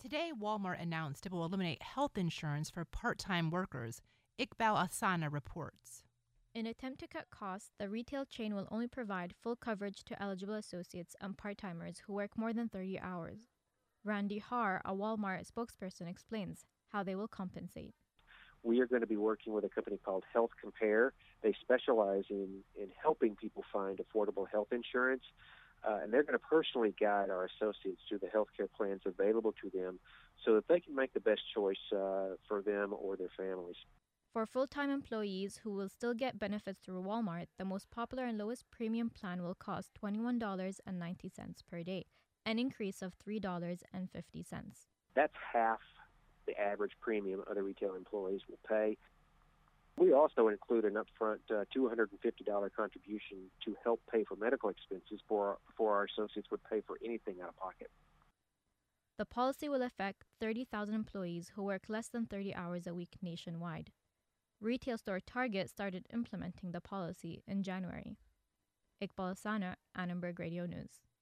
Today, Walmart announced it will eliminate health insurance for part-time workers. Iqbal Asana reports. In an attempt to cut costs, the retail chain will only provide full coverage to eligible associates and part-timers who work more than 30 hours. Randy Har, a Walmart spokesperson, explains how they will compensate. We are going to be working with a company called Health Compare. They specialize in helping people find affordable health insurance, and they're going to personally guide our associates through the health care plans available to them so that they can make the best choice for them or their families. For full-time employees who will still get benefits through Walmart, the most popular and lowest premium plan will cost $21.90 per day, an increase of $3.50. That's half the average premium other retail employees will pay. We also include an upfront $250 contribution to help pay for medical expenses before our associates would pay for anything out of pocket. The policy will affect 30,000 employees who work less than 30 hours a week nationwide. Retail store Target started implementing the policy in January. Iqbal Asana, Annenberg Radio News.